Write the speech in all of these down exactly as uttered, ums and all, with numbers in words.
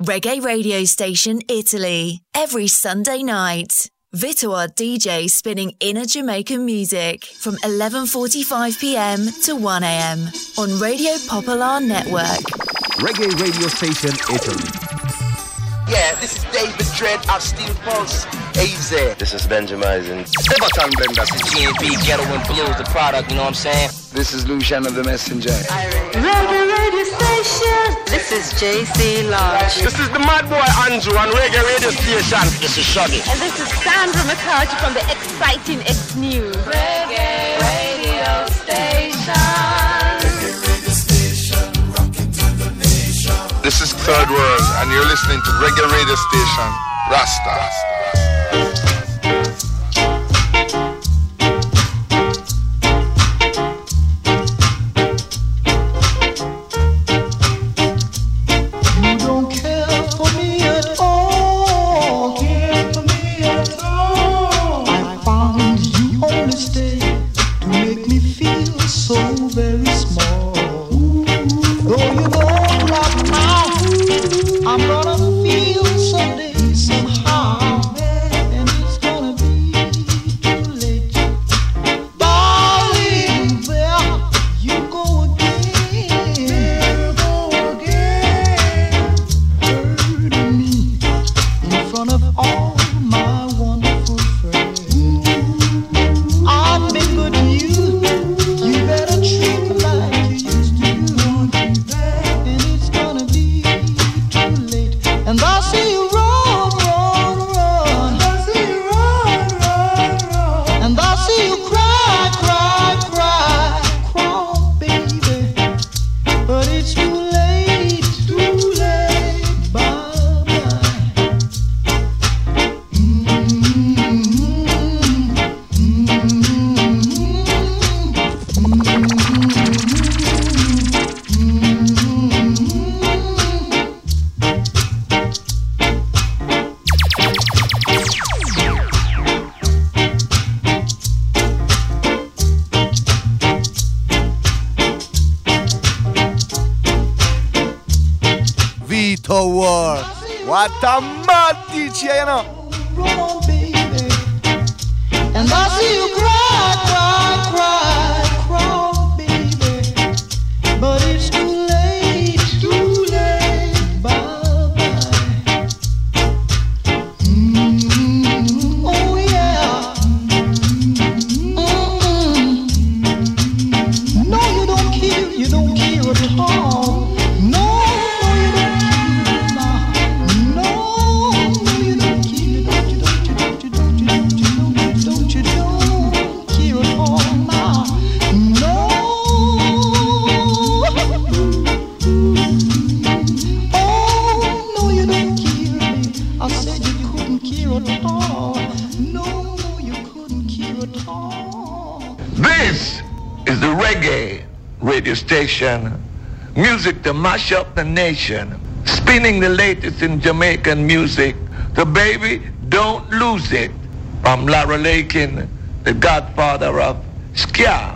Reggae radio station Italy. Every Sunday night. Vito our D J spinning inner Jamaican music from eleven forty-five p.m. to one a.m. on Radio Popular Network. Reggae radio station Italy. Yeah, this is David Dredd of Steel Pulse, A Z. This is Benjamin. Silverton Blenders. This is G and B, Ghetto and Blues, the product, you know what I'm saying? This is Lucian of the Messenger. Reggae radio station. This is J C Lodge. This is the Mad Boy Andrew on Reggae radio station. This is Shuggy. And this is Sandra McCarthy from the exciting X News. Reggae radio station. This is Third World, and you're listening to Reggae Radio Station, Rasta. Rasta. What a mad D J, you know. Run on, baby. And I see you cry, cry, cry, cry, baby. But it's too late, too late, bye-bye. Mm-hmm. Oh, yeah. Mm-hmm. No, you don't care, you don't care at all. No. This is the Reggae radio station, music to mash up the nation, spinning the latest in Jamaican music. So baby, don't lose it. From Lara Lakin, the godfather of Ska.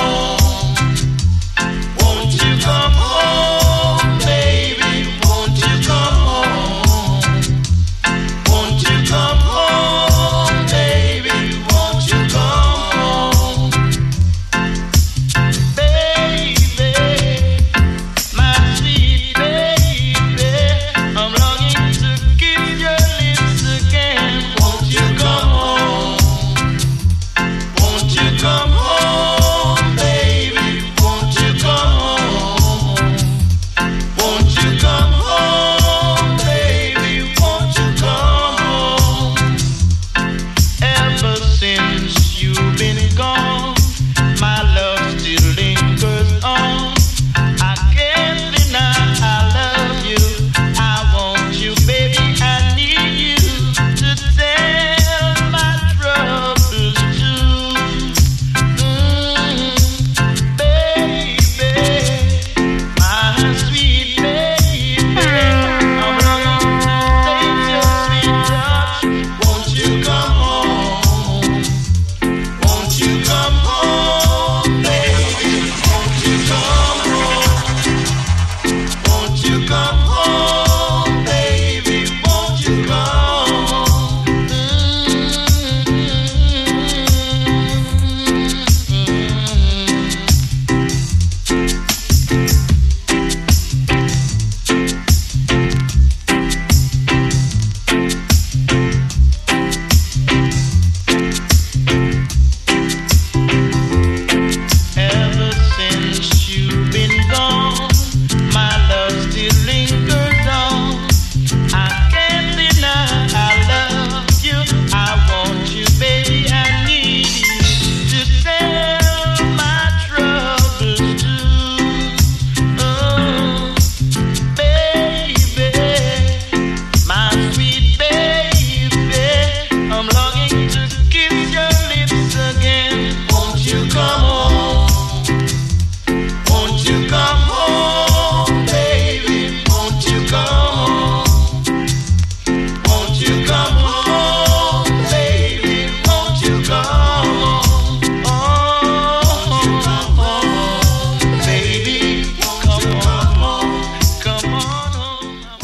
Won't you come home, baby? Won't you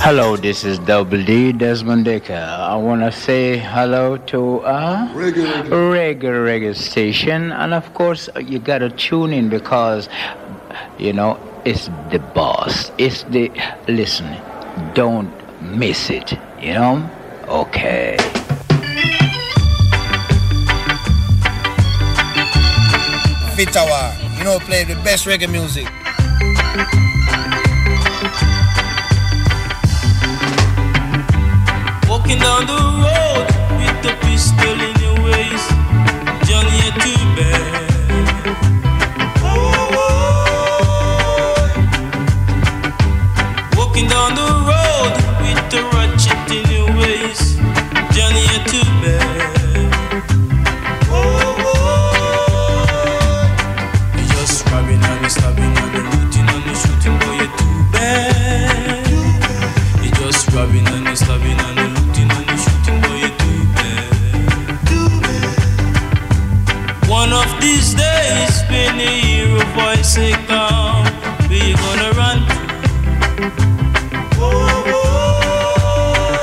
Hello, this is Double D, Desmond Decker. I want to say hello to uh, reggae, reggae. reggae, reggae station. And of course, you got to tune in because, you know, it's the boss. It's the, listen, don't miss it, you know? Okay. Vitawa, you know, play the best reggae music. Walking down the road with the pistol in your waist, Johnny ain't too bad. Oh, oh. Walking down the road with the ratchet in your waist, Johnny ain't too bad. Oh, oh. You just robbing and you stabbing and you looting and you shooting, boy, you're too bad. You just robbing and you stabbing and you one of these days, when you hear a voice say come, where you gonna run to? Oh, oh.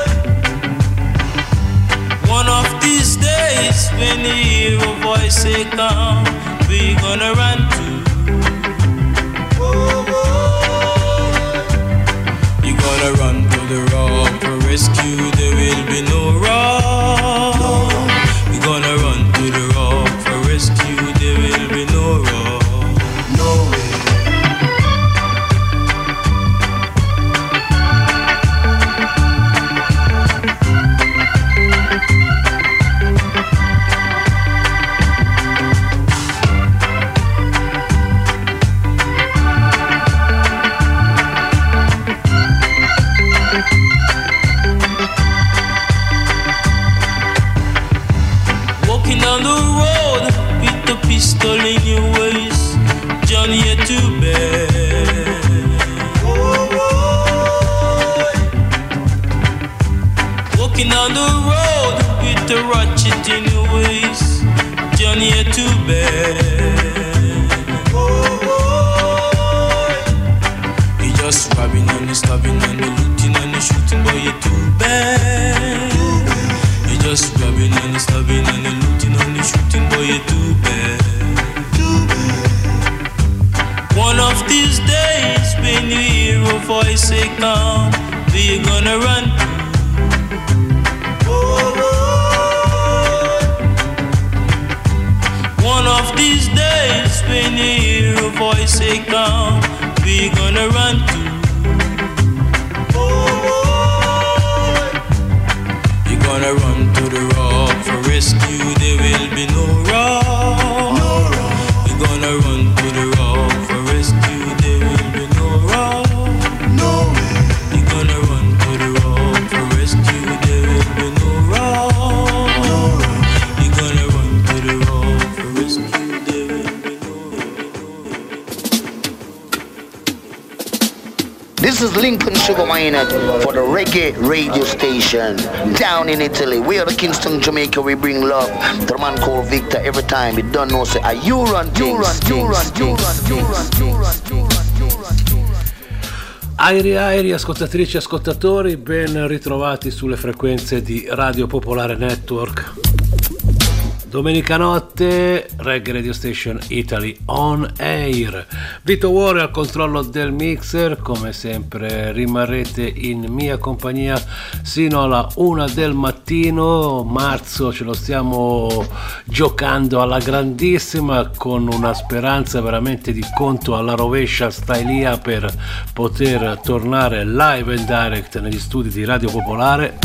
One of these days, when you hear a voice say come, where you gonna run to? Oh, oh. You gonna run to the rock for rescue, there will be no rock. No. You gonna run to the rock for rescue, there will be no rock. No way. Walking down the road with the pistol in your waist, Johnny, you're too bad. Oh, oh. Walking down the road with the ratchet in your waist, Johnny, you're too bad. Oh, oh. You just robbing and you stabbing and you looting and you shooting, boy, you're too bad. You just robbing and you stabbing and you looting and you shooting, boy, you're too bad. Too bad. One of these days, when you hear a voice say come, where you gonna run to? Oh, oh. One of these days, when you hear a voice say come, where you gonna run to? Gonna run to the rock for rescue, there will be no rock. No rock. You're gonna run to the rock for rescue, there will be no rock. No way. You're gonna run to the rock for rescue, there will be no rock. No rock. You're gonna run to the rock for rescue, there will be no rock. This is Lincoln Sugar Minot for the Reggae Radio Station. Down in Italy, we are the Kingston, Jamaica. We bring love to the man called Victor. Every time you don't know, say, are you run things, you run, you run, you run, you run, you run, you run. Airi airi, ascoltatrici e ascoltatori, ben ritrovati sulle frequenze di Radio Popolare Network. Domenica notte, Reggae Radio Station Italy on air. Vito Warrior al controllo del mixer, come sempre rimarrete in mia compagnia sino alla una del mattino. Marzo ce lo stiamo giocando alla grandissima, con una speranza veramente di conto alla rovescia Stylia per poter tornare live and direct negli studi di Radio Popolare.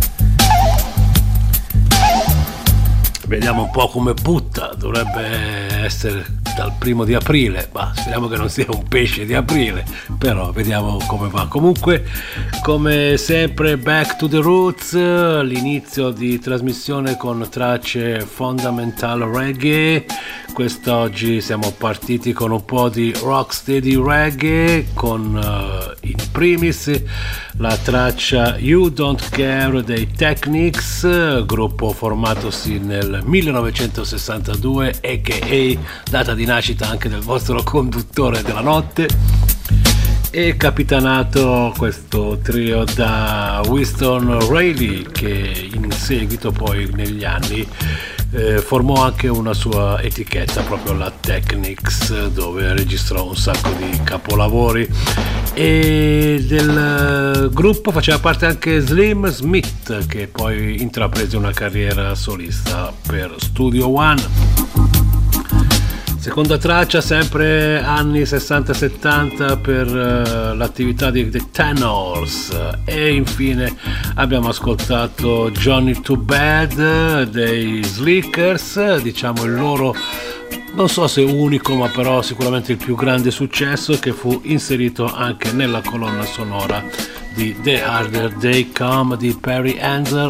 Vediamo un po' come butta, dovrebbe essere dal primo di aprile, ma speriamo che non sia un pesce di aprile, però vediamo come va. Comunque, come sempre, Back to the Roots, l'inizio di trasmissione con tracce Fundamental Reggae. Quest'oggi siamo partiti con un po' di Rocksteady Reggae, con uh, in primis la traccia You Don't Care dei Technics, gruppo formatosi nel millenovecentosessantadue, a k a data di nascita anche del vostro conduttore della notte. e capitanato questo trio da Winston Reilly, che in seguito poi negli anni eh, formò anche una sua etichetta, proprio la Technics, dove registrò un sacco di capolavori, e del gruppo faceva parte anche Slim Smith, che poi intraprese una carriera solista per Studio One. Seconda traccia, sempre anni sessanta settanta per uh, l'attività di The Tenors, e infine abbiamo ascoltato Johnny Too Bad dei Slickers, diciamo il loro, non so se unico, ma però sicuramente il più grande successo, che fu inserito anche nella colonna sonora di The Harder They Come di Perry Ansel.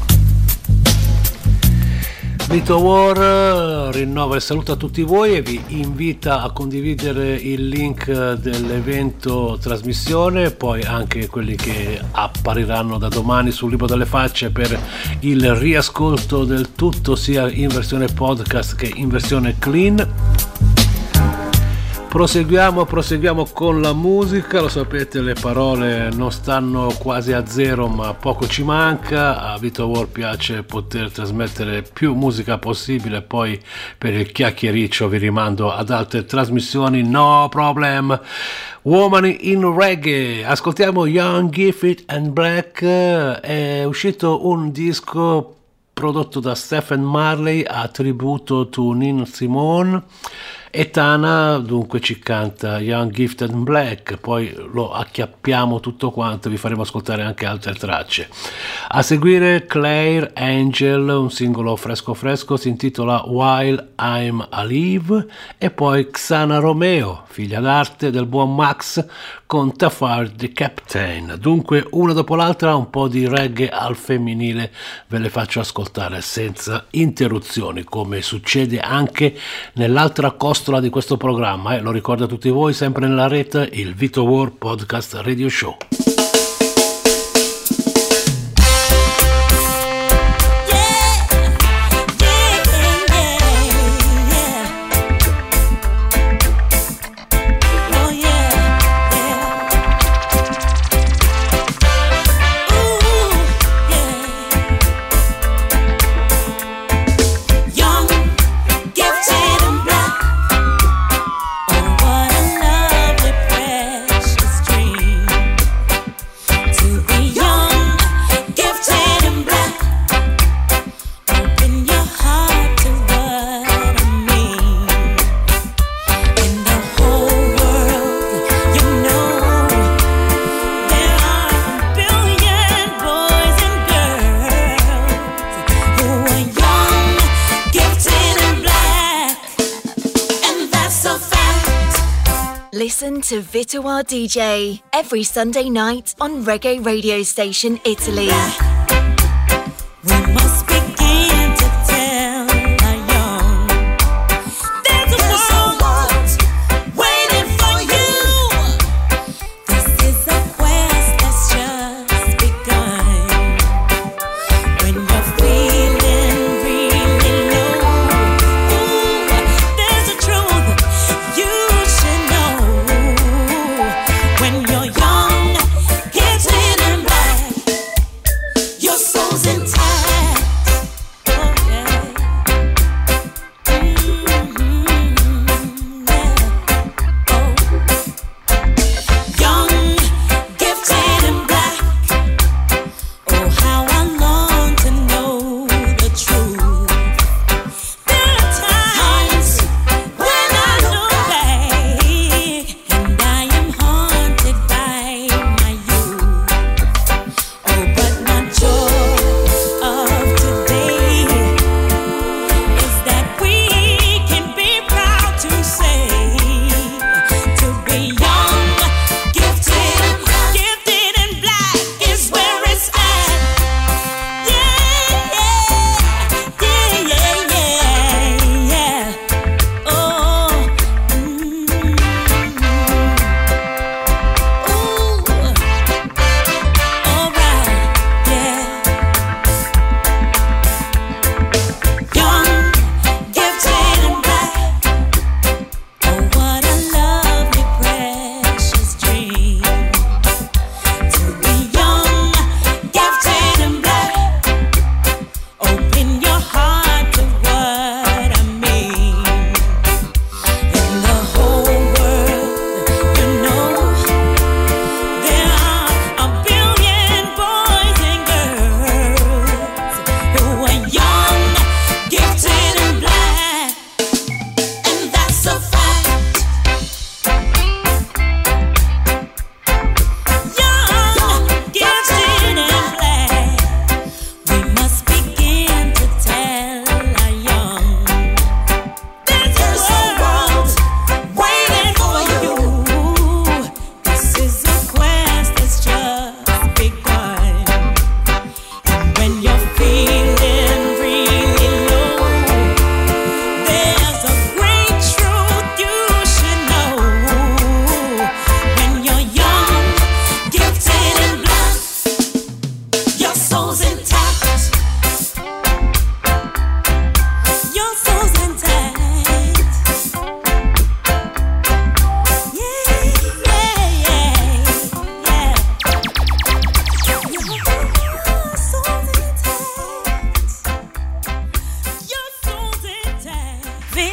Vito War rinnova il saluto a tutti voi e vi invita a condividere il link dell'evento trasmissione, poi anche quelli che appariranno da domani sul Libro delle Facce per il riascolto del tutto, sia in versione podcast che in versione clean. Proseguiamo, proseguiamo con la musica, lo sapete, le parole non stanno quasi a zero, ma poco ci manca. A Vito War piace poter trasmettere più musica possibile, poi per il chiacchiericcio vi rimando ad altre trasmissioni, no problem. Uomini in Reggae, ascoltiamo Young, Gifted and Black, è uscito un disco prodotto da Stephen Marley a tributo to Nina Simone, e Tana dunque ci canta Young, Gifted and Black, poi lo acchiappiamo tutto quanto, vi faremo ascoltare anche altre tracce. A seguire Claire Angel, un singolo fresco fresco, si intitola While I'm Alive, e poi Xana Romeo, figlia d'arte del buon Max, con Tafar the Captain. Dunque una dopo l'altra un po' di reggae al femminile ve le faccio ascoltare senza interruzioni, come succede anche nell'altra costola di questo programma, eh? Lo ricordo a tutti voi, sempre nella rete, il Vito War Podcast Radio Show. Listen to Vito War D J every Sunday night on Reggae Radio Station Italy. We must begin to tell our young there's a world waiting for you. This is a quest that's just begun. When you're feeling really low, ooh, there's a truth you should know. When you're young, gifted and black, your soul's intact.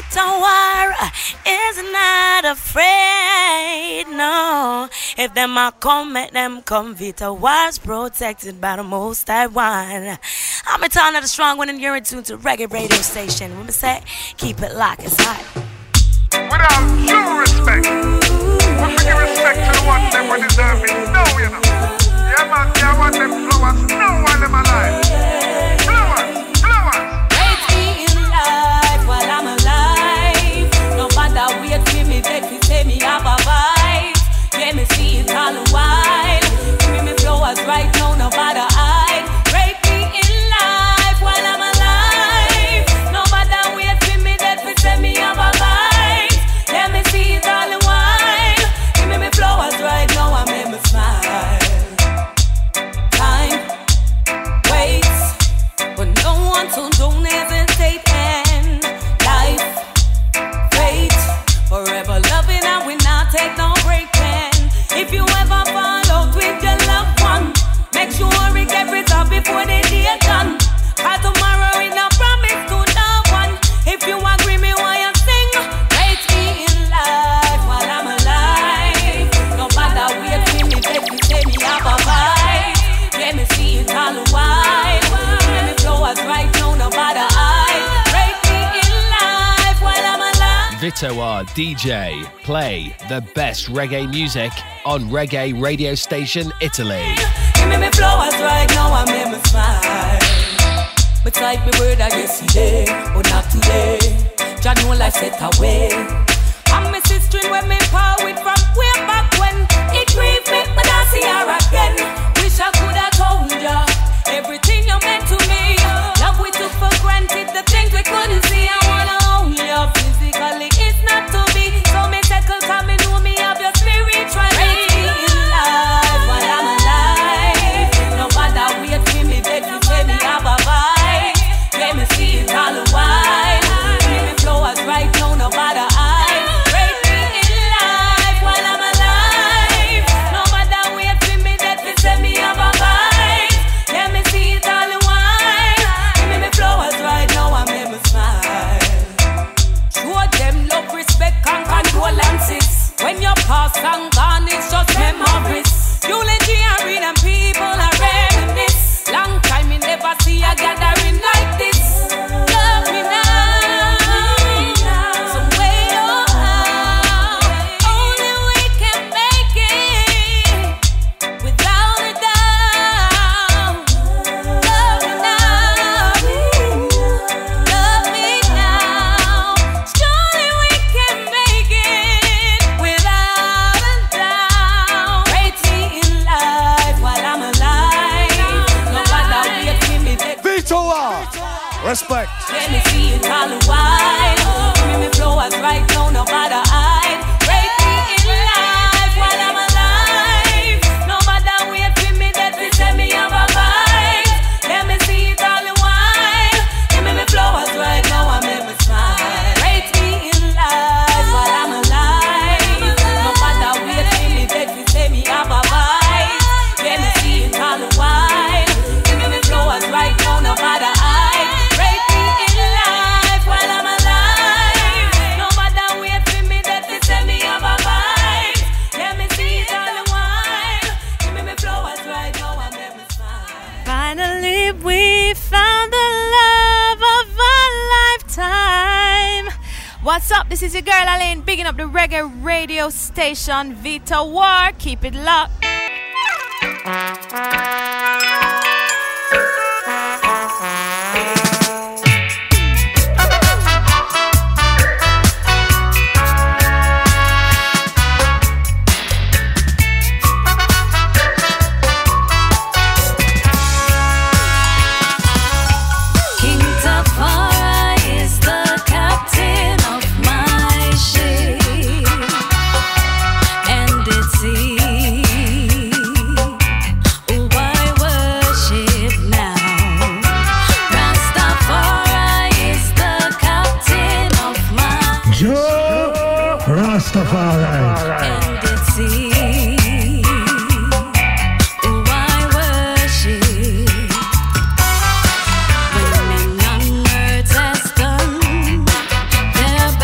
Vita War is not afraid, no. If them a come, make them come. Vita War's protected by the Most High One. I'm a ton of the strong one, and you're in tune to Reggae Radio Station. When we say, keep it locked, it's hot. Without due respect, we should give respect to the ones that were deserving. No, you know. Yeah, man, yeah, want them flowers. No one them alive. Flowers, flowers. Wait me in life while I'm alive. No matter wait for me, they can say me have a vibe. Yeah, me see it all a while. Give me me flowers right now, no matter hide. Wait me in life while I'm alive. No matter wait for me, they can say me have a vibe. Yeah, me see it all a while. Give me me flowers right now, I make me smile. So don't hesitate and life, fate, forever loving and we not take no break. And if you ever fall out with your loved one, make sure we get it up before the day done. Cause tomorrow is not promise to no one. If you agree me while you sing, wait me in life while I'm alive. No matter where see me, take me, say me have a vibe. Let me see it all a while. Let me flowers right now, no matter I. Break me in life while I'm alive. Vito R D J, play the best reggae music on Reggae Radio Station Italy. Give me me flowers right now, I make me smile. But type me word I guess today, but not today. Jah know life set away. I'm my sister when me power with from way back when. It grieved me, but I see her again. Wish I could have told ya everything you meant to me. Love we took for granted, the things we couldn't see. I wanna own you physically, it's not to be. So me tackle, come me know me have your spiritually. Break me in life while I'm alive. No matter wait for me, beg you say me have a vibe. Let me see it all a while. Give me flowers right now, no matter I. Break me in life while I'm alive. No matter wait for me, that me say me have a vibe. Let me see it all a while. Give me me flowers right now, I make me smile. Show them love, respect and condolences. When your past and gone, it's just memories. Eulogy and read and people are reminisce. Long time me never see a gathering like this. Love me now, some way or how. Only we can make it without a doubt. Love me now, love me now. Surely we can make it without a doubt. Wait me in life while I'm alive. No matter wait for me, they Vito R, respect. let me see it all a while. Give me me flowers right now, no matter I. Break me in life while I'm alive. No matter wait for me, that we say me have a vibe. Let me see it all a while. Give me me flowers right now, I make me smile. Break me in life while I'm alive. No matter wait for me, that we say me have a vibe. Let me see it all a while. Give me me flowers right now, no matter I. Break me in life while I'm alive. No matter wait for me, that we say me have a vibe. Let me see it all a while. Give me me flowers right now, I make me smile. Finally, we found the love of a lifetime. What's up? This is your girl Alaine, bigging up the Reggae Radio Station. Vita War, keep it locked. King Tafari is the captain of my ship, and it's he who I worship now. Rastafari is the captain of my Joe Rastafari. and it's he who I worship. When men on earth has done their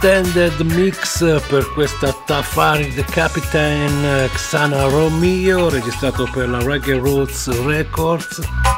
extended mix per questa Tafari The Captain Xana Romeo, registrato per la Reggae Roots Records.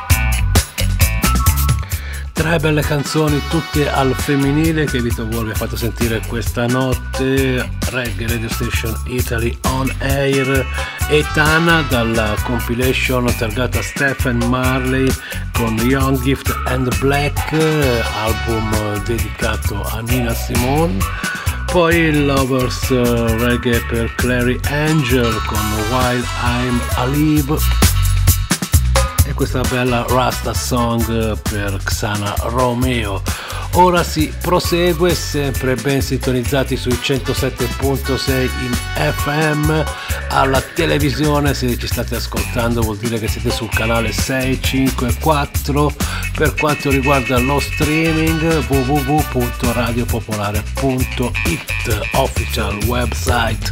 Tre belle canzoni, tutte al femminile, che Vito War vi ha fatto sentire questa notte. Reggae Radio Station Italy On Air e Tana dalla compilation targata Stephen Marley con Young Gift and Black, album dedicato a Nina Simone. Poi il Lovers Reggae per Clary Angel con While I'm Alive e questa bella Rasta Song per Xana Romeo. Ora si prosegue, sempre ben sintonizzati sui centosette virgola sei in F M. Alla televisione, se ci state ascoltando vuol dire che siete sul canale sei cinque quattro. Per quanto riguarda lo streaming, w w w punto radio popolare punto it, official website.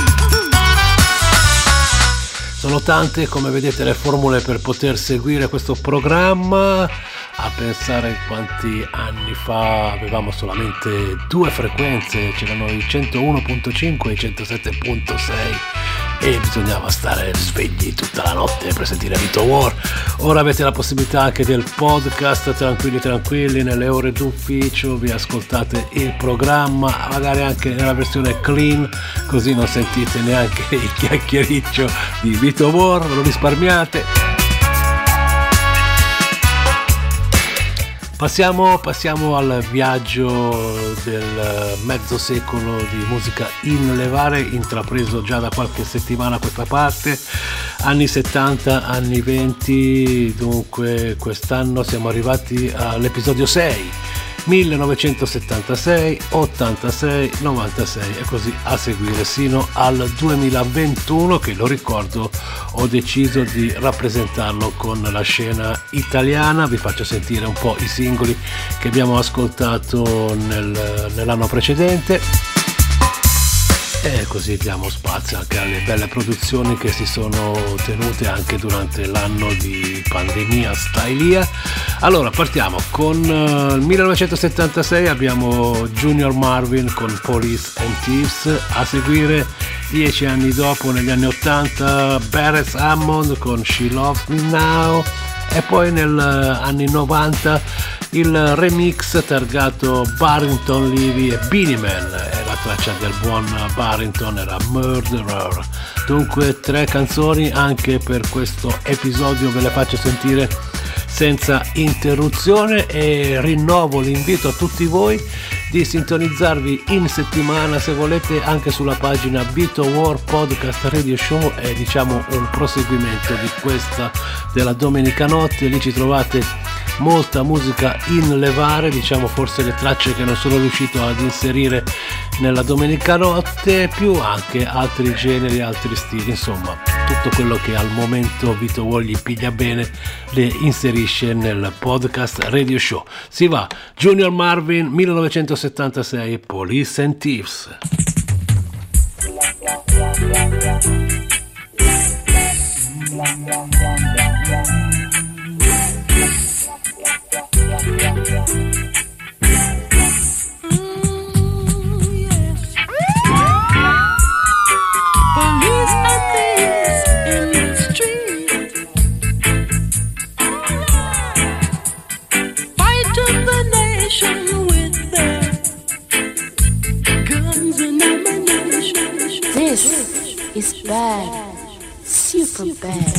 Sono tante, come vedete, le formule per poter seguire questo programma. A pensare quanti anni fa avevamo solamente due frequenze, c'erano i centouno virgola cinque e i centosette virgola sei e bisognava stare svegli tutta la notte per sentire Vito War. Ora avete la possibilità anche del podcast, tranquilli tranquilli, nelle ore d'ufficio vi ascoltate il programma, magari anche nella versione clean, così non sentite neanche il chiacchiericcio di Vito War, lo risparmiate. Passiamo, passiamo al viaggio del mezzo secolo di musica in levare, intrapreso già da qualche settimana a questa parte, anni settanta, anni venti, dunque quest'anno siamo arrivati all'episodio sei, millenovecentosettantasei, ottantasei, novantasei e così a seguire sino al duemilaventuno, che lo ricordo ho deciso di rappresentarlo con la scena italiana. Vi faccio sentire un po' i singoli che abbiamo ascoltato nel, nell'anno precedente e così diamo spazio anche alle belle produzioni che si sono tenute anche durante l'anno di pandemia stailia. Allora partiamo con uh, il millenovecentosettantasei, abbiamo Junior Marvin con Police and Thieves, a seguire dieci anni dopo, negli anni ottanta, Beres Hammond con She Loves Me Now, e poi negli uh, anni novanta il remix targato Barrington Levy e Beenie Man, e la traccia del buon Barrington era Murderer. Dunque tre canzoni anche per questo episodio, ve le faccio sentire senza interruzione e rinnovo l'invito a tutti voi di sintonizzarvi in settimana, se volete, anche sulla pagina Vito War Podcast Radio Show, è diciamo un proseguimento di questa della domenica notte. Lì ci trovate molta musica in levare, diciamo forse le tracce che non sono riuscito ad inserire nella domenica notte, più anche altri generi, altri stili, insomma tutto quello che al momento Vito War gli piglia bene le inserisce nel podcast Radio Show. Si va, Junior Marvin, millenovecentosettantasei, Police and Thieves. It's bad, super bad.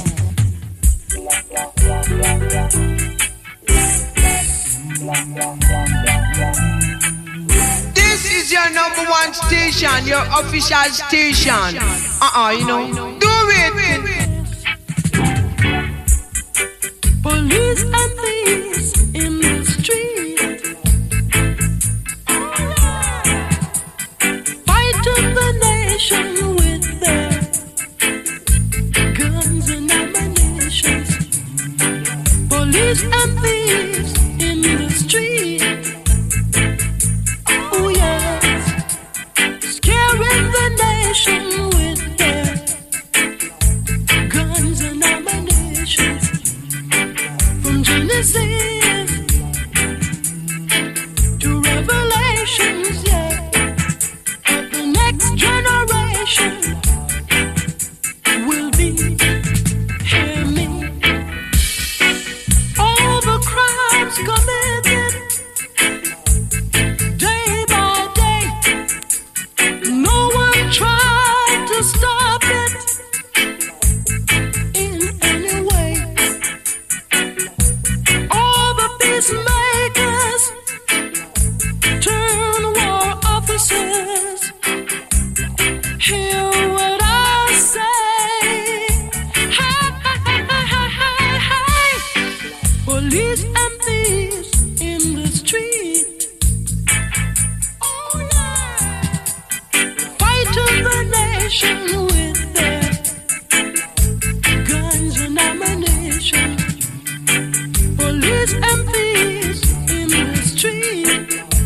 This is your number one station, your official station. Uh-uh, you know, do it. Police and thieves in the street, fighting the nation with their guns and ammunition. Police and thieves in the street, oh yes, scaring the nation with their guns and ammunition. From Genesis nation will be, hear me, all the crimes committed day by day. No one tried to stop it in any way. All the peacemakers turn war officers. Hear what I say. Hey, hey, hey, hey, hey. Police and thieves in the street. Oh yeah. Fighting the nation with their guns and ammunition. Police and thieves in the street.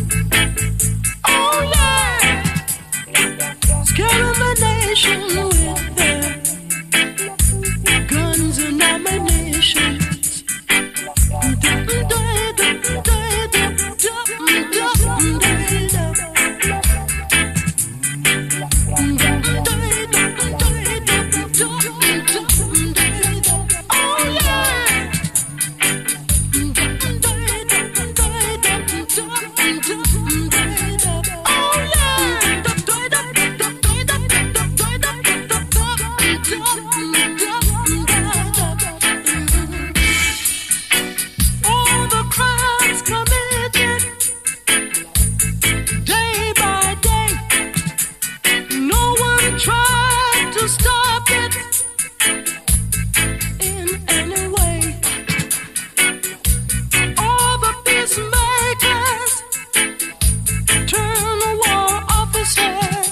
Oh yeah. Scaring the nation with their guns and ammunition. All the crimes committed day by day. No one tried to stop it in any way. All the peacemakers turn war officers.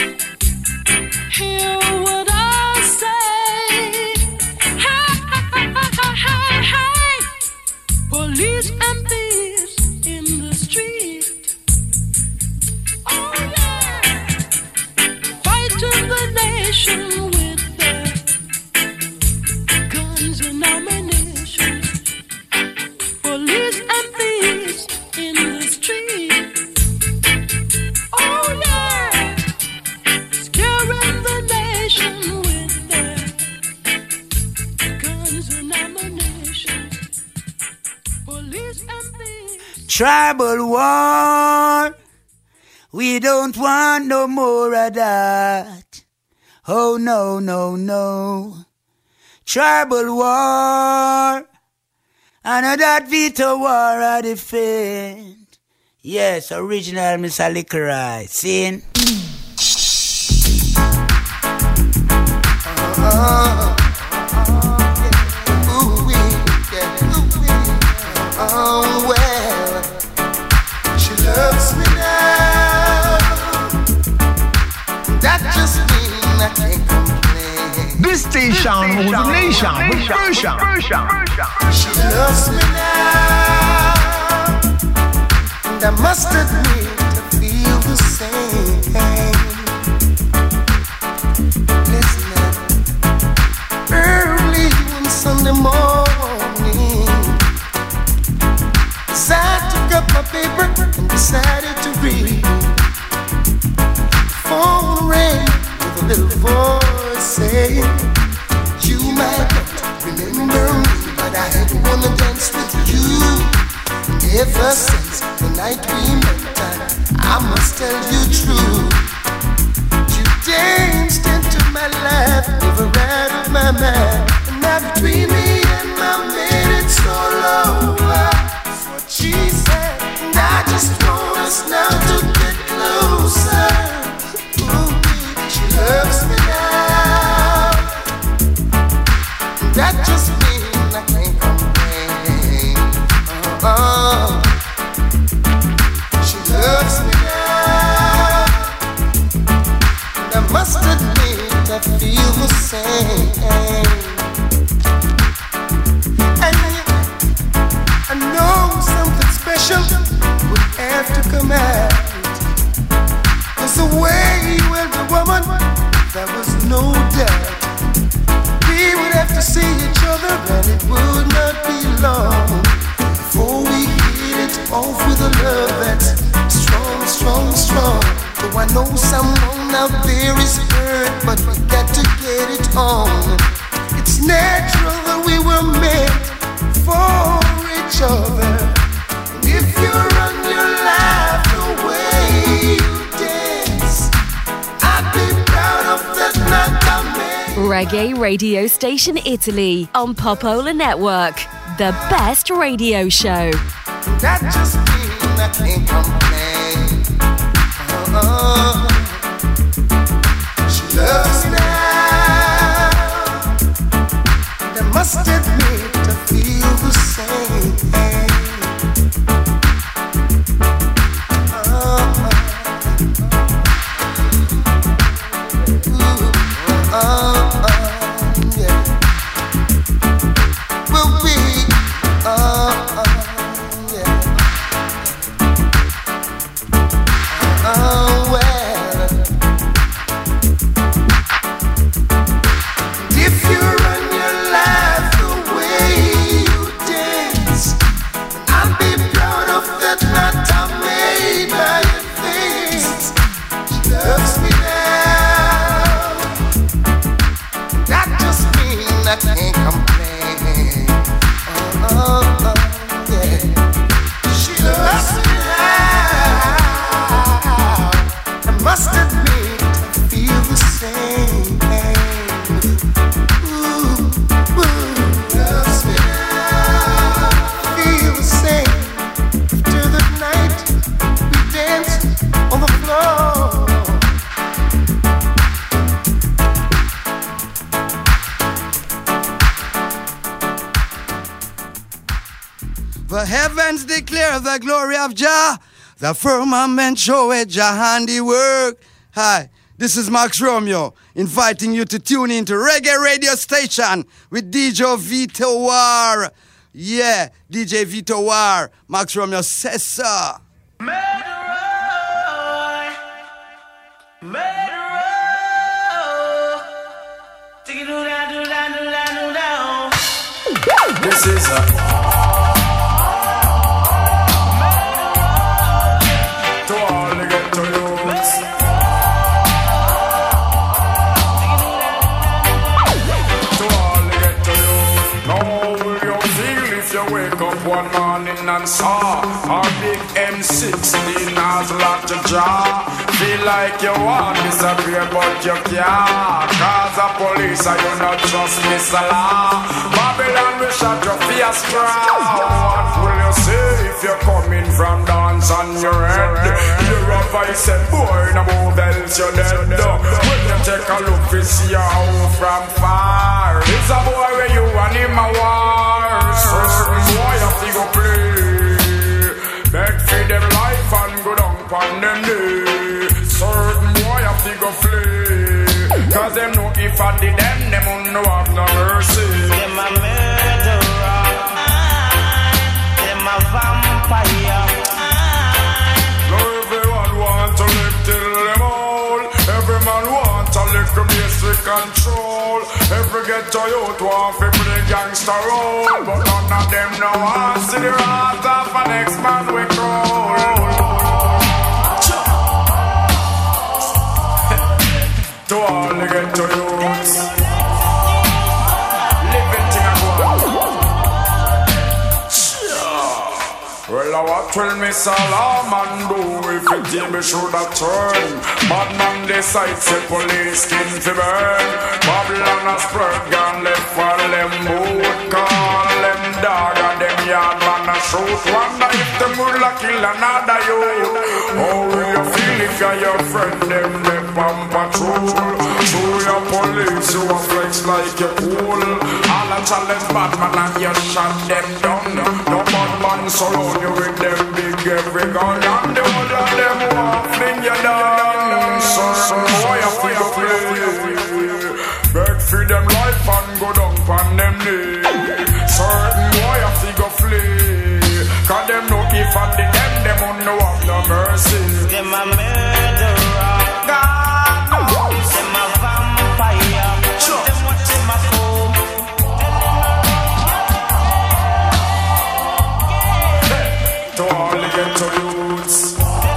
Hear what I say. Hey, hey, hey, hey, hey. Police and thieves in the street. Oh yeah. Fighting the nation with their guns and ammunition. Police and thieves in the street. Oh yeah. Scaring the nation with their guns and ammunition. Police and thieves. Tribal war, we don't want no more of that. Oh no, no, no. Tribal war, I know that veto war I defend. Yes, original Mister Licorice, sing. Oh, ooh, wee, yeah, ooh, wee. Oh, well, she loves me now. That just means I can't complain. This station was the nation with version. She loves me now, and I must admit I feel the same. Listen up. Early one Sunday morning, as I took up my paper and decided to read, the phone rang with a little voice saying, "You might not remember me, but I had wanna dance with you. And ever since the night we met, I, I must tell you true. You danced into my life, never out of my mind. And now between me and my man, it's all over." That's what she said. And I just want us now to get closer. Ooh, she loves me now. That just means I can't complain. Oh, she loves me now, and I must admit I feel the same. And I know something special would have to come out. 'Cause the way you held the woman, there was no doubt. We would have to see each other, and it would not be long before we hit it off with a love that's strong, strong, strong. Though I know someone out there is hurt. Reggae Radio Station Italy on Popola Network. The best radio show. That just means I can't complain. Uh-uh. She loves now. They must admit to feel the same. Uh-uh. Ooh, uh-uh. Yeah. Will we? Uh-uh. Oh, well, if you run your life the way you dance, I'll be proud of that knot I made by your face. She loves me now. That just means I can't complain. Oh, oh, oh, yeah. She loves me now. Must admit, I feel the same pain. Ooh, ooh, loves me now. Feel the same. After the night, we dance on the floor. The heavens declare the glory of Jah. The firmament showeth Jah handiwork. Hi, this is Max Romeo, inviting you to tune in to Reggae Radio Station with D J Vito War. Yeah, D J Vito War. Max Romeo says so. This is a one morning and saw our big M sixteen has locked your jaw. Feel like you want to disappear but you can't, cause the police are you not trust this law. Babylon will shut your face strong. What will you say if you're coming from dance on your head? You're a voice and boy, no move else you're dead. When you take a look you see your home from far. It's a boy where you and him a war. Certain boy have to go play. Beg for them life and go down on them day. Certain boy have to go flee. Cause them know if I did them, them won't know have no mercy. Them a murderer. Them a vampire. Now everyone want to live till them all. Every man want a little basic control. Every ghetto youth want to play gangster role. But none of them know how to see the wrath of an next man we crawl. To all the ghetto youths, living thing I go. Well, what will Miss Alaman do if the team should have turned? Bad man decide say police skin to burn. Babylon has spread gun left for them boot. Call them dog and them yard man a shoot. Wonder if them would kill another youth. How will you feel if you're your friend them them on patrol? Through your police you a flex like a cool. All a challenge bad man and you shot them down. No bad man surround you with them big every gun. And the whole of them want fling you down. So some boy have to go play. Beg for them life and go down on them knee. Certain boy have to go flee. Cause them know if I did them, them won't know have no mercy. Them a murderer. God knows. Them a vampire. Sure. Them what them a fool. Hey, to all the ghetto youths.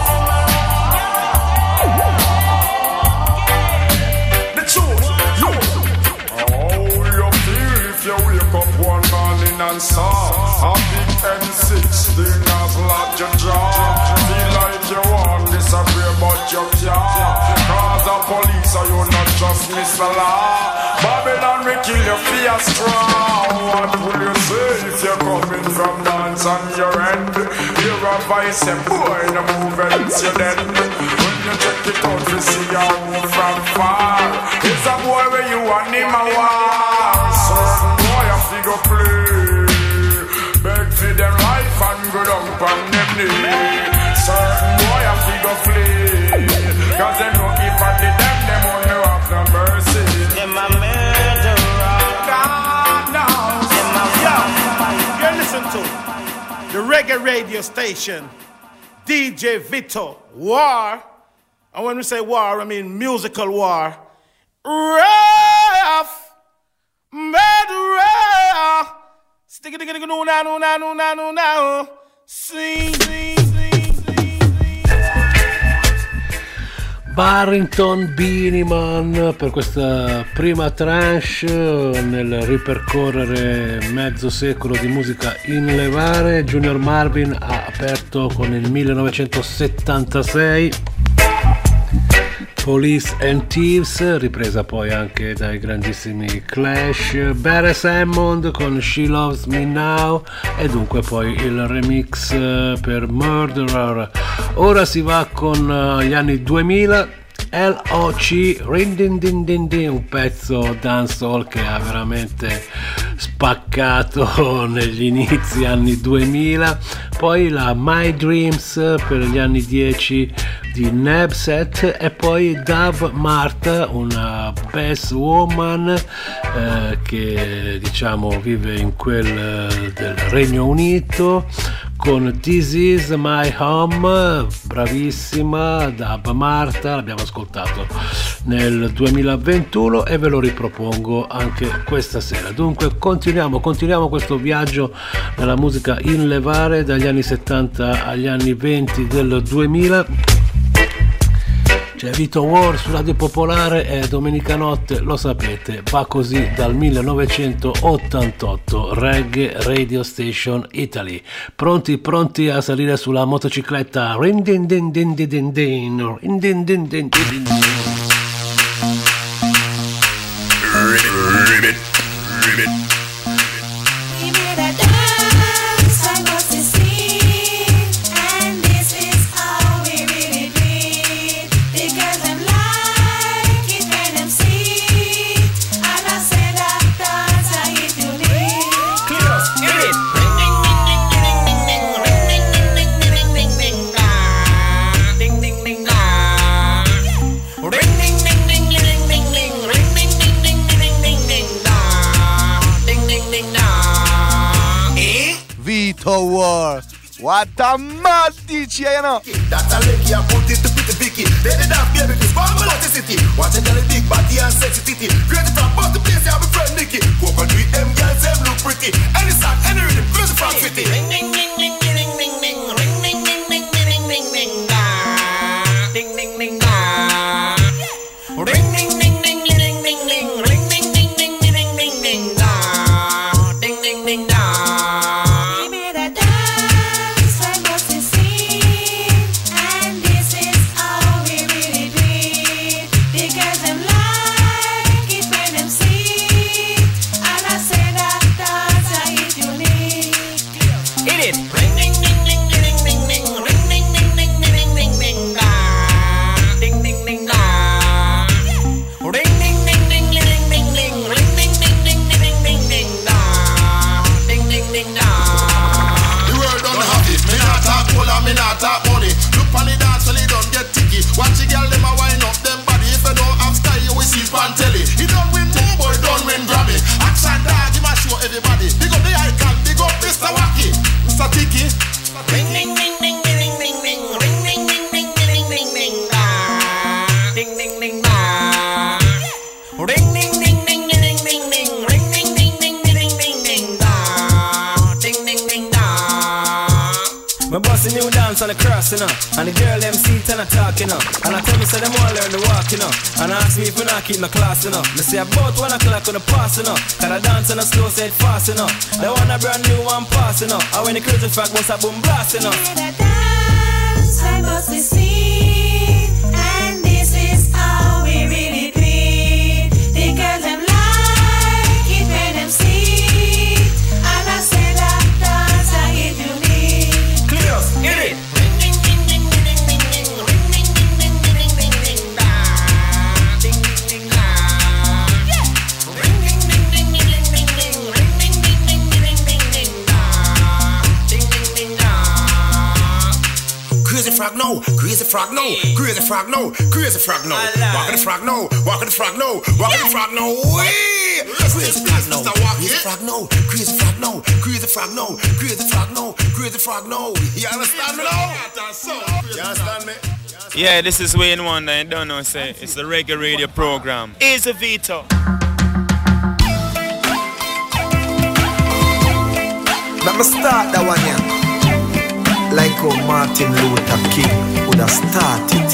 The truth, you. How you feel if you wake up one morning and saw a big M sixteen has locked your jaw? Feel like you want to disappear but you can't, cause the police are you not Jesus, Mister Law. Babylon will kill you for your straw. What will you say if you're coming from dance on your end? Hear a voice say, boy, no move else you're dead. When you check it out, you see your home from far. It's a boy where you want him a war. Certain boy a figure play. Beg for them life and go down on them knee. Certain boy a figure flee. Cause they know if I did them, them won't have no mercy. Them a murderer. God knows. Them a Yo, you're listening to the reggae radio station, D J Vito, War. And when we say war, I mean musical war. Rough, murderer. Stick it, stick it, no, no, no, no, no, no, no. Sing, sing, sing, sing. Barrington Beaniman per questa prima tranche nel ripercorrere mezzo secolo di musica in levare. Junior Marvin ha aperto con il millenovecentosettantasei Police and Thieves, ripresa poi anche dai grandissimi Clash, Beres Hammond con She Loves Me Now e dunque poi il remix per Murderer. Ora si va con gli anni duemila, L O C, Rin Din Din Din Din, un pezzo dancehall che ha veramente spaccato negli inizi anni duemila, poi la My Dreams per gli anni dieci di Nebset e poi Dove Martha, una bass woman eh, che diciamo vive in quel eh, del Regno Unito, con This Is My Home, bravissima Dove Martha, l'abbiamo ascoltato nel duemilaventuno e ve lo ripropongo anche questa sera. Dunque continuiamo, continuiamo questo viaggio nella musica in levare dagli anni settanta agli anni venti del duemila. C'è Vito War su Radio Popolare e domenica notte, lo sapete, va così dal millenovecentottantotto, Reggae Radio Station Italy. Pronti, pronti a salire sulla motocicletta? Rin din din din din din din, rin din din din din din. Ribbit, ribbit. War. What a mad D J, you know. That's a lucky I put it to fit the Vicky. Let it up, baby, cause I'm a city. Watch a girl big body and sexy titty. Great from about the place, I have a friend Nicky. Go for three M girls, them look pretty. Any song, any rhythm, crazy from city. Ring, ring, ring, ring, ring, ring, ring, ring, ring, ring, ring, ring, ring, ring, da. Ding, ding, ding, da. Ring, ring, ring, ring, ring, ring, ring, ring, ring, ring, ring, ring, ring, ring, da. Ding, ding, ding, da. Watch the girl, them a wind up them body. If you don't have style, you will see on telly. He don't win more, boy, don't win Grammy. Action dog, he must show everybody. Big up the icon, big up Mister Wacky, Mister Tiki. Ring, ring, ring, ring, ring, ring, ring, ring, ring, ring, ring, ring, ring, ring, da. Ding, ding, ding, da. Ring, ring, ring, ring, ring, ring, ring, ring, ring, ring, ring, ring, ring, ring, da. Ding, ding, ding, da. My boss a new dance on the cross, you know. And the girl them see it and I talk, you know. And I tell me say them all learn to walk, you know. And I ask me if I not keep my class, you know. Me say about one o'clock on the pass, you know. Cause I dance on a slow set fast, you know. They want a brand new one pass, you know. And when the crazy fact was a boom blast, you know. Dance, I must be seen. And this is how we really feel. crazy frog now, crazy frog now, crazy frog now. Walk the frog now, walk the frog now, walk the frog now. Wee! Crazy frog now, crazy frog now, crazy frog now, crazy frog now, crazy frog now, crazy frog now. You understand me now? You understand me? Yeah, this is Wayne Wonder, I don't know, say it's the Reggae Radio program. Easy Vito. Let me start that one here. Like how Martin Luther King would have started.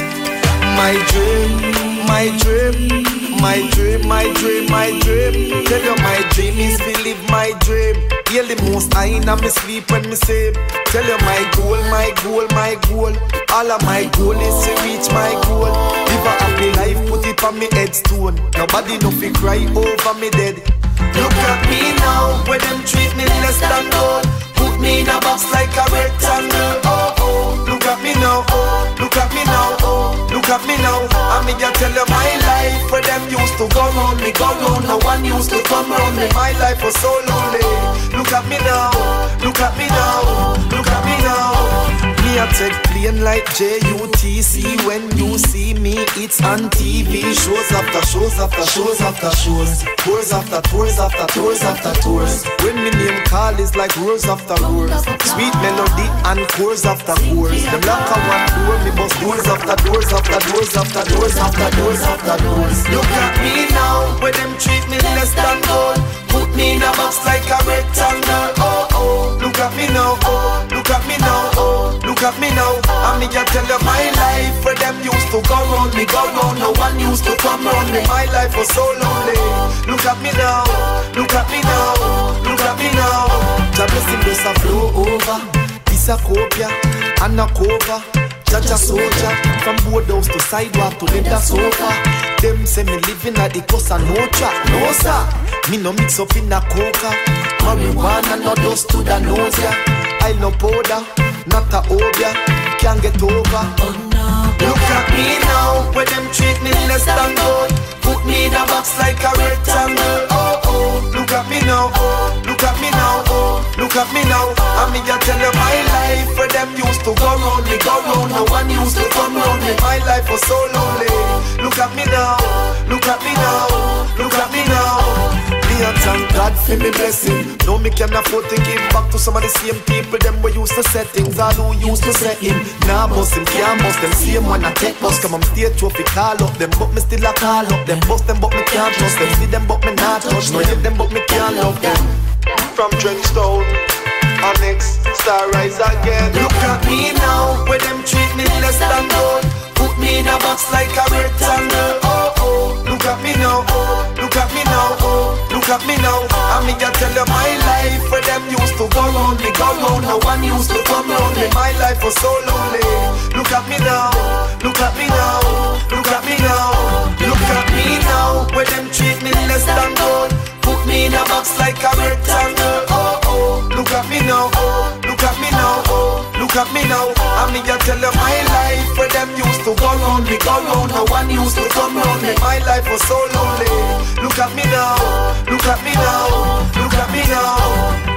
My dream, my dream, my dream, my dream, my dream. Tell you my dream is to live my dream. Hear the most I in me sleep when me sleep. Tell you my goal, my goal, my goal. All of my goal is to reach my goal. Live a happy life, put it on me headstone. Nobody no fi cry over me dead. Look at me now, when them treat me less than gold. Put me in a box like a rectangle. Oh oh, look at me now. Oh, look at me now. Oh, look at me now. I me just tell you my life. Where them used to go round me, go round. No one used to come round me. My life was so lonely. Look at me now. Look at me now. Look at me now. Me a take plane like J U T C. When you see me, it's on T V. Shows after shows after shows after shows. Tours after tours after tours after tours. When me name call is like roars after roars. Sweet melody and chords after chords. Them lock a one door, me bust doors after doors after doors after doors after doors after doors. Look at me now, where them treat me less than gold. Put me in a box like a rectangle. Oh oh, look at me now. Oh, look at me now. Oh, look at me now. I me just tell you my life. Where them used to go round me, go round. No one used to come round me. My life was so lonely. Look at me now. Look at me now. Look at me now. The blessing does a flow over. This a copia and a cover. Judge a soldier. From boardhouse to sidewalk to leather sofa. Them say me living at the coast and no track. No sir, me no mix up in a coca. Marijuana no dust to the nose ya. I no powder, not a obia. Can't get over. Oh no. Look at me now, where them treat me less than gold. Put me in a box like a rectangle. Oh oh, look at me now. Oh, look at me now. Oh, look at me now. I me just tell you my life. Where them used to go round me, go round. No one used to come round me. My life was so lonely. Look at me now. Look at me now. Look at me now. Me a thank God for me blessing. No me can afford to give back to some of the same people. Them we used to set things. All who used to set him. Now nah, bust him, can't bust them. Same when I take bus. Come on stage trophy call up them. But me still a call up them. Bust them but me can't trust them. See them but me not touch. No hit them but me can't love them. From Trenchtown, Onyx, Star Rise again. Look at me now, where them treat me less than gold. Put me in a box like a rectangle. Oh oh, look at me now. Oh, look at me now. Oh, look at me now. I me just tell you my life. Where them used to go round me, go round. No one used to come round me. My life was so lonely. Look at me now. Look at me now. Look at me now. Look at me now. Where them treat me less than gold. Put me in a box like a rectangle. Oh oh, look at me now. Oh, look at me now. Oh, look at me now. I me just tell you my life. Where them used to go round me, go round. No one used to come round me. My life was so lonely. Look at me now. Look at me now. Look at me now.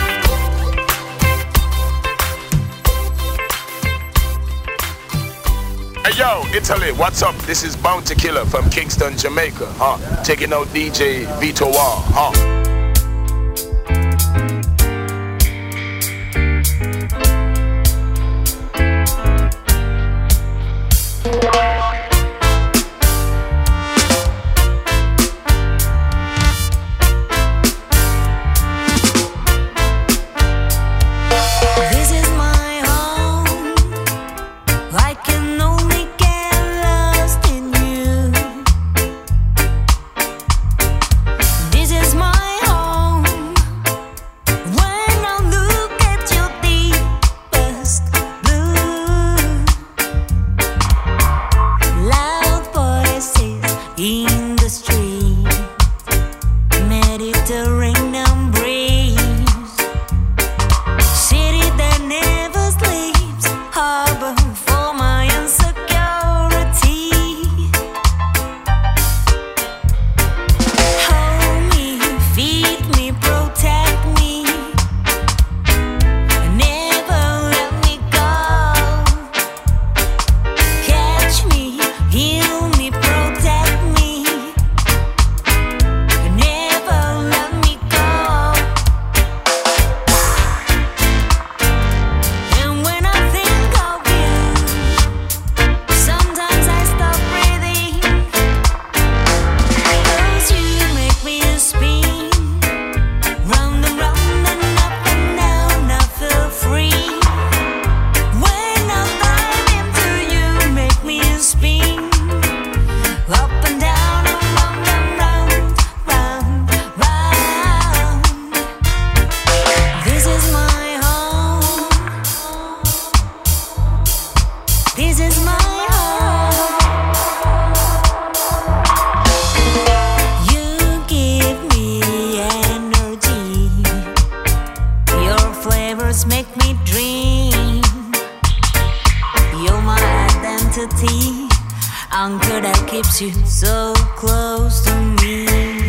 Hey yo, Italy, what's up? This is Bounty Killer from Kingston, Jamaica. Huh? Taking out D J Vito War. Huh? This is my want you so close to me.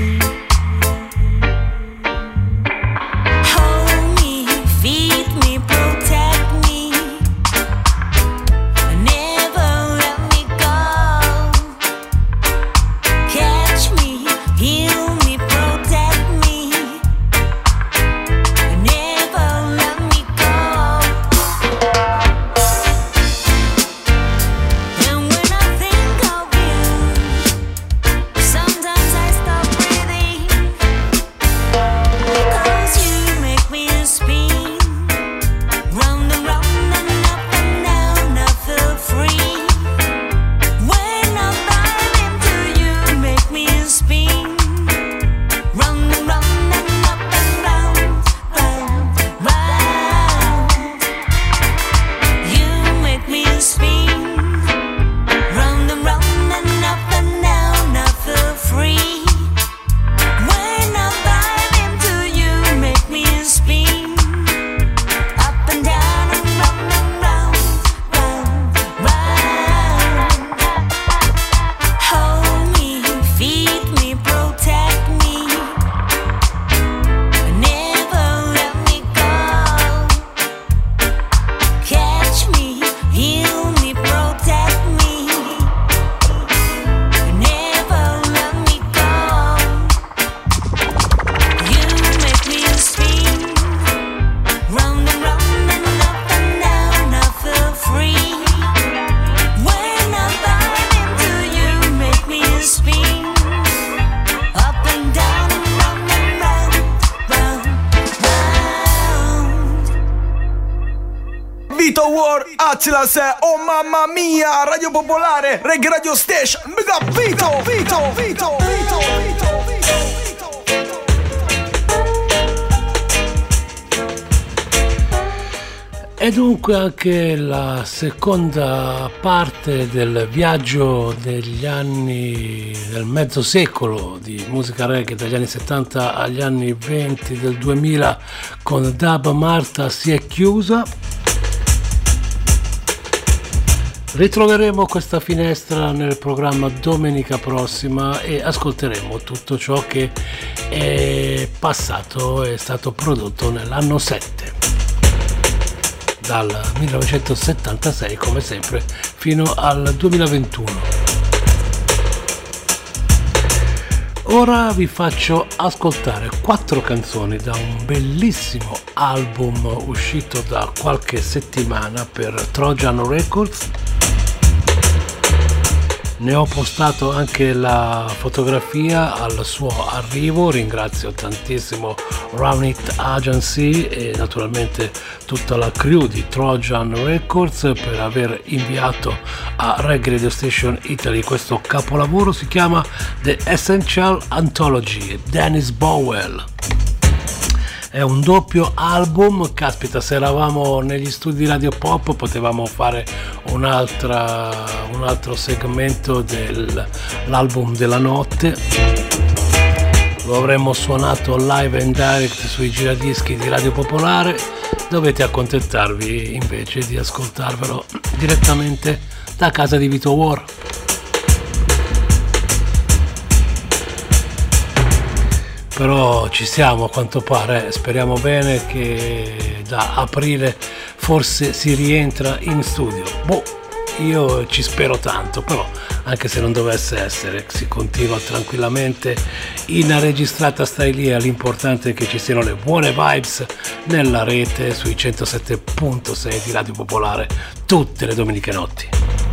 Hold me, feed me, protect me, never let me go. Catch me, heal me, protect me, never let me go. And when I think of you, sometimes I stop breathing, 'cause you make me spin round and round and up and down. I feel free when I dive into you. Make me spin round and round and up and down, round, round. You make me spin round and round and up and down. I feel free when I dive into you. Make me spin up and down and round and round, round, round. Hold me, feed me, protect me, never let me go. Catch me, heal me, protect me, never let me go. You make me spin round and round and up and down. I feel free when I dive into you. Make me spin up and down and round and round, round, round. Vito War, Attila se, oh mamma mia, Radio Popolare, Reggae Radio Station, big up Vito, Vito, Vito, Vito, Vito. E dunque anche la seconda parte del viaggio degli anni, del mezzo secolo di musica reggae, dagli anni settanta agli anni venti del duemila con Dub Marta si è chiusa. Ritroveremo questa finestra nel programma domenica prossima e ascolteremo tutto ciò che è passato e è stato prodotto nell'anno sette, dal millenovecentosettantasei come sempre fino al duemilaventuno. Ora vi faccio ascoltare quattro canzoni da un bellissimo album uscito da qualche settimana per Trojan Records. Ne ho postato anche la fotografia al suo arrivo, ringrazio tantissimo Round It Agency e naturalmente tutta la crew di Trojan Records per aver inviato a Reggae Radio Station Italy questo capolavoro. Si chiama The Essential Anthology, Dennis Bowell. È un doppio album, caspita, se eravamo negli studi di Radio Pop potevamo fare un'altra, un altro segmento dell'album della notte. Lo avremmo suonato live and direct sui giradischi di Radio Popolare, dovete accontentarvi invece di ascoltarvelo direttamente da casa di Vito War. Però ci siamo a quanto pare, speriamo bene che da aprile forse si rientra in studio. Boh, io ci spero tanto, però anche se non dovesse essere, si continua tranquillamente in registrata style. L'importante è che ci siano le buone vibes nella rete sui centosette virgola sei di Radio Popolare tutte le domeniche notti.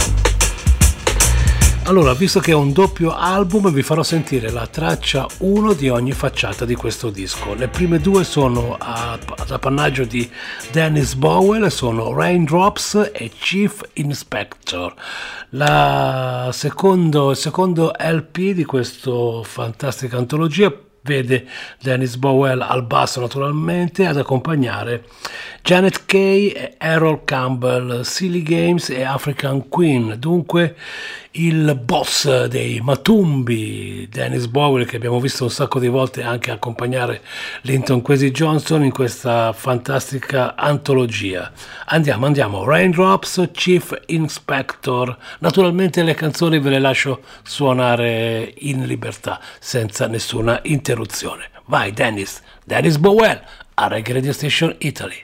Allora, visto che è un doppio album, vi farò sentire la traccia uno di ogni facciata di questo disco. Le prime due sono ad appannaggio di Dennis Bowell, sono Raindrops e Chief Inspector. La secondo, il secondo L P di questa fantastica antologia vede Dennis Bowell al basso naturalmente, ad accompagnare Janet Kay e Errol Campbell, Silly Games e African Queen. Dunque il boss dei Matumbi, Dennis Bowie, che abbiamo visto un sacco di volte anche accompagnare Linton Kwesi Johnson in questa fantastica antologia. Andiamo, andiamo, Raindrops, Chief Inspector. Naturalmente le canzoni ve le lascio suonare in libertà, senza nessuna interruzione. Vai Dennis, Dennis Bowie, a Reggae Radio Station Italy.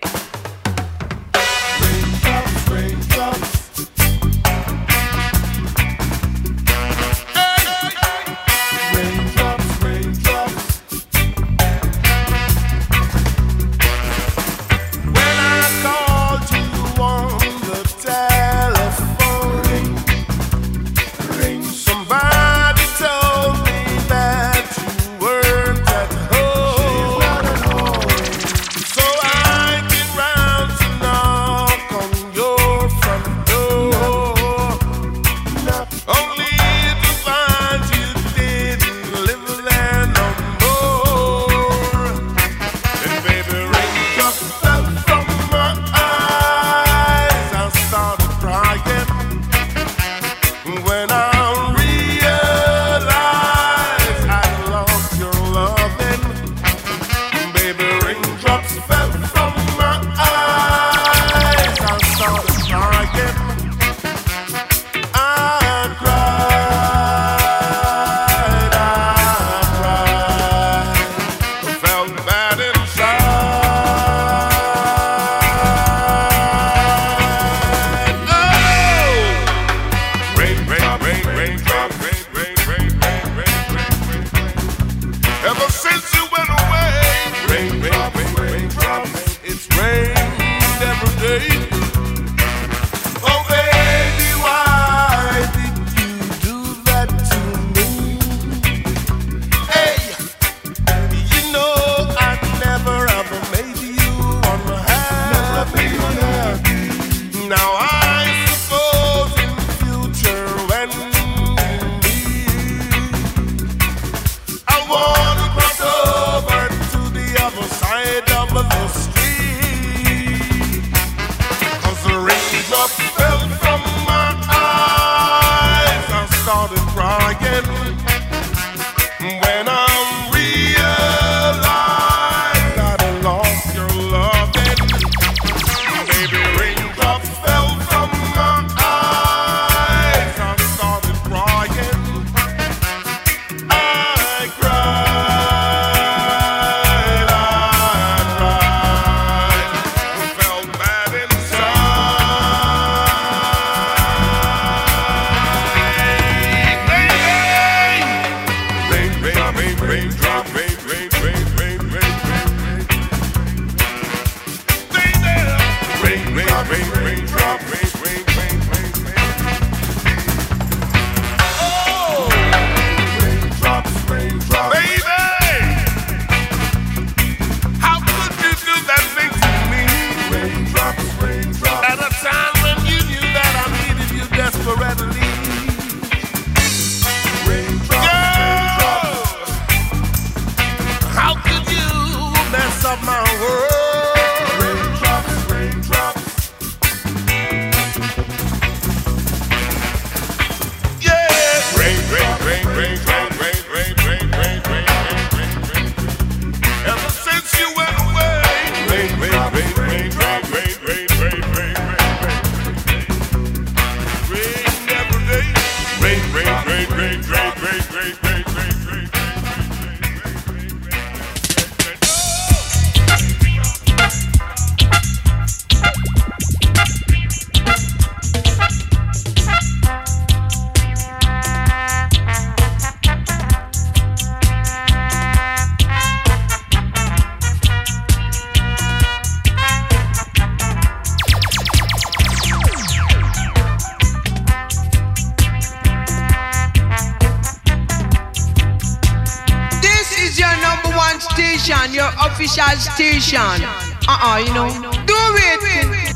Station, your official station. Uh-uh, you know. Do it.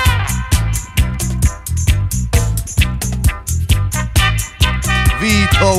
Vito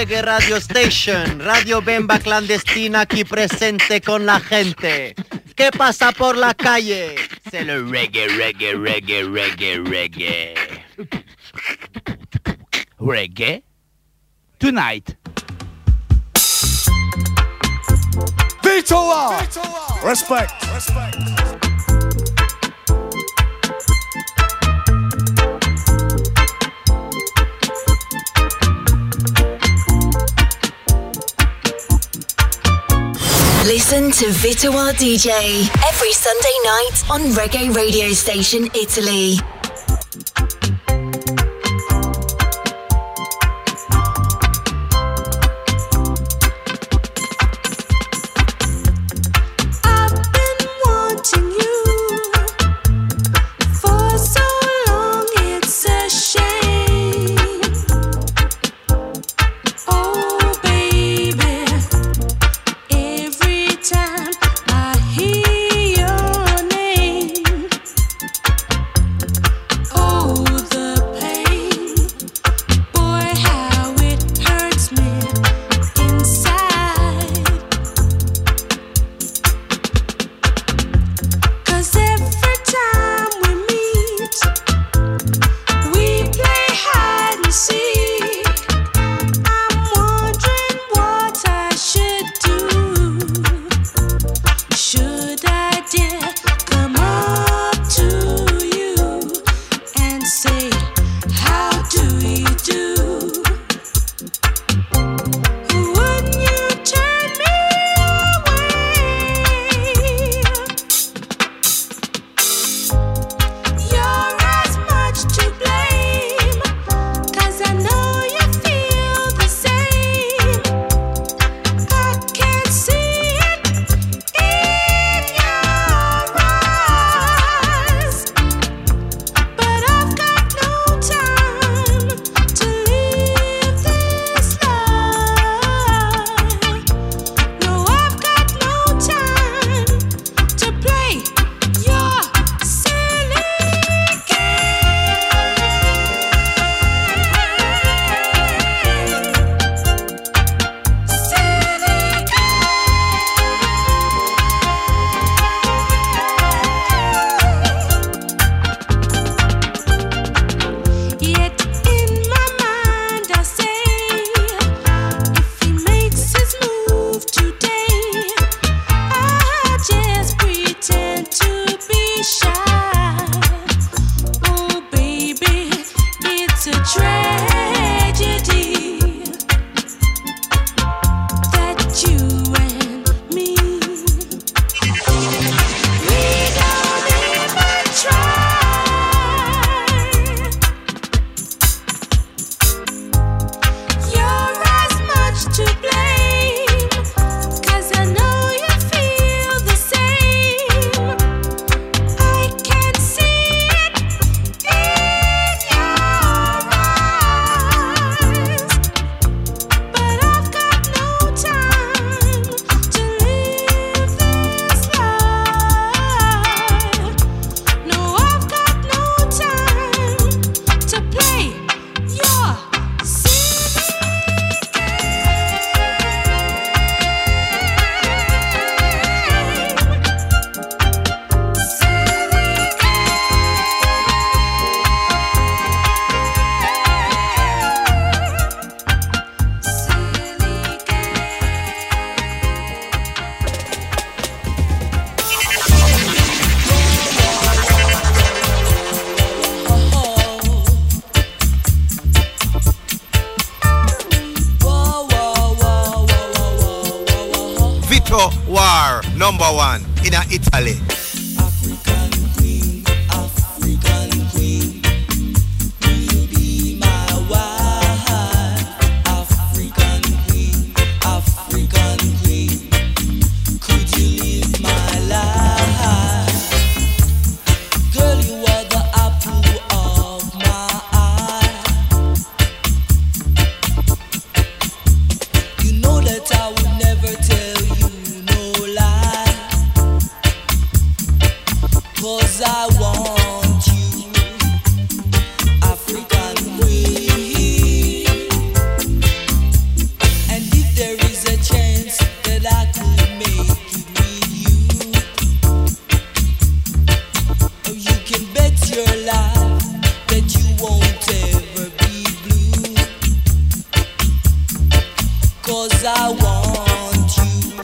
reggae radio station, Radio Bemba clandestina aquí presente con la gente. ¿Qué pasa por la calle? C'est le reggae, reggae, reggae, reggae, reggae. Reggae? Tonight. Vito War! Respect. Respect. Listen to Vitawar D J every Sunday night on Reggae Radio Station Italy. War, number one in Italy. life that you won't ever be blue. 'Cause I want you,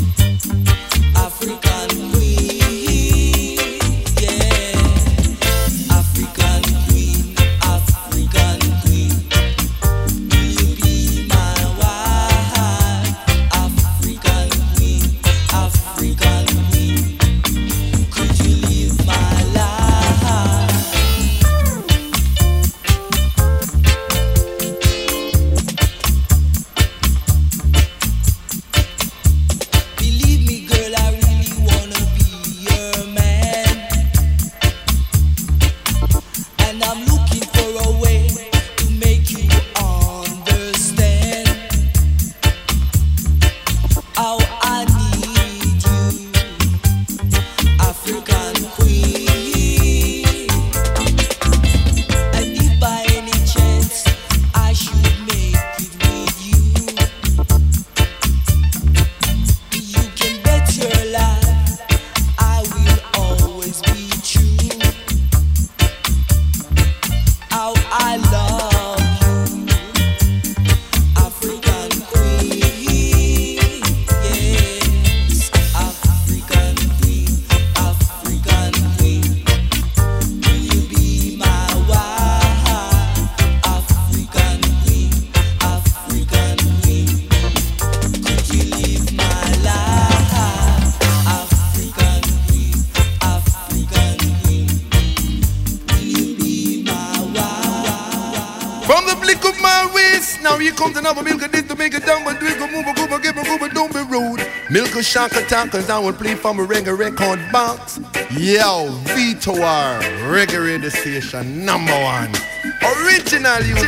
African queen, yeah. African queen, African queen. Will you be my wife? African queen, African queen. Could you live my life? Believe me, girl, I really wanna be your man. And I'm looking for a way to make you understand how I need you, African queen. And if by any chance I should make it with you, you can bet your life I will always be true. How I love you, African queen, yes, African queen, African queen. Will you be my wife, African queen, African queen? Could you live my life, African queen, African queen? Will you be my wife? From the flick of my waist, now you come to another milk a dick to make it down, but we go move a goober, give a goober, don't be rude. Milk a shock attack, cause I will play from a reggae record box. Yo, Vito R, reggae radio station, number one. Original, you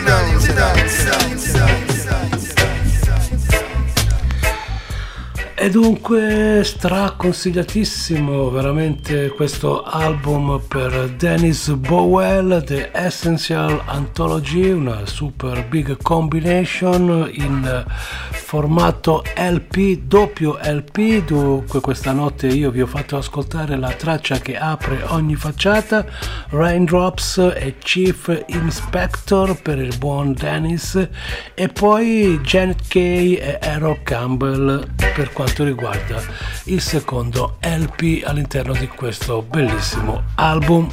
E dunque straconsigliatissimo veramente questo album per Dennis Bowell, The Essential Anthology, una super big combination in formato L P, doppio L P. Dunque questa notte io vi ho fatto ascoltare la traccia che apre ogni facciata, Raindrops e Chief Inspector per il buon Dennis, e poi Janet Kay e Errol Campbell per quanto riguarda il secondo L P all'interno di questo bellissimo album.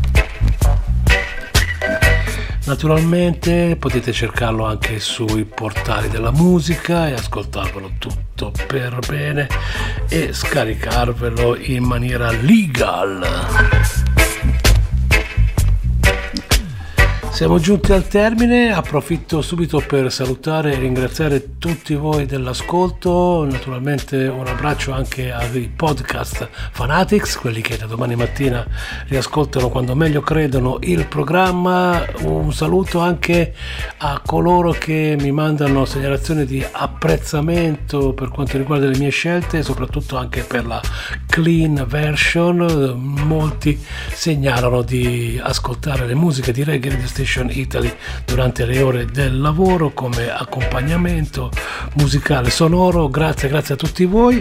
Naturalmente potete cercarlo anche sui portali della musica e ascoltarvelo tutto per bene e scaricarvelo in maniera legal. Siamo giunti al termine, approfitto subito per salutare e ringraziare tutti voi dell'ascolto, naturalmente un abbraccio anche ai podcast Fanatics, quelli che da domani mattina riascoltano quando meglio credono il programma, un saluto anche a coloro che mi mandano segnalazioni di apprezzamento per quanto riguarda le mie scelte, soprattutto anche per la clean version. Molti segnalano di ascoltare le musiche di Reggae Radio Station Italy durante le ore del lavoro come accompagnamento musicale sonoro. Grazie, grazie a tutti voi.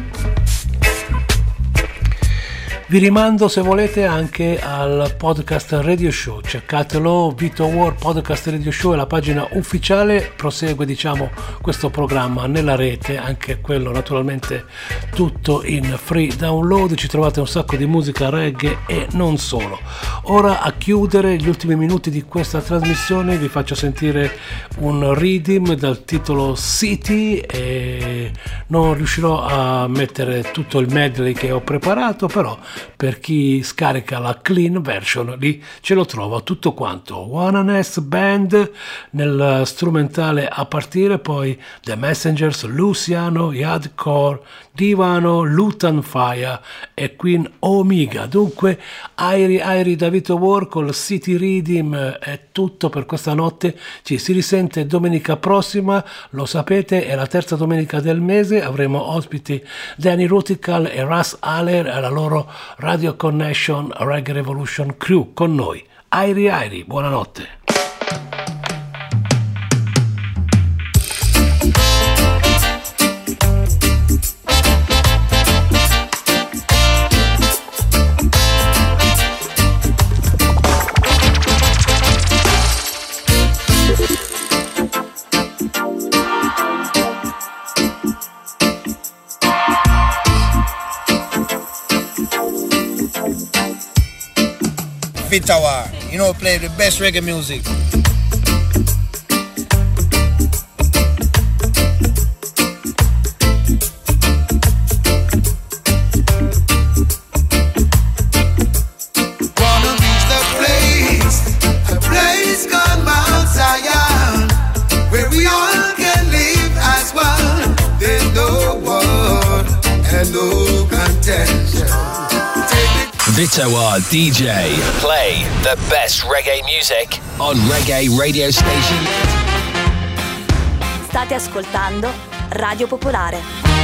Vi rimando, se volete, anche al podcast Radio Show, cercatelo, Vito War Podcast Radio Show è la pagina ufficiale, prosegue diciamo questo programma nella rete, anche quello naturalmente tutto in free download, ci trovate un sacco di musica reggae e non solo. Ora, a chiudere gli ultimi minuti di questa trasmissione, vi faccio sentire un redeem dal titolo City, e non riuscirò a mettere tutto il medley che ho preparato, però per chi scarica la clean version lì ce lo trova tutto quanto. One Honest Band nel strumentale a partire, poi The Messengers, Luciano, Yardcore, Divano, Lutan Fire e Queen Omega. Dunque Airi Airi da Vito War col City Redeem è tutto per questa notte, ci si risente domenica prossima, lo sapete, è la terza domenica del mese, avremo ospiti Danny Rutical e Russ Haller e la loro Radio Connection Reggae Revolution Crew con noi. Airi Airi, buonanotte. Vitawar. You know, play the best reggae music. Vitawar D J. Play the best reggae music on Reggae Radio Station. State ascoltando Radio Popolare.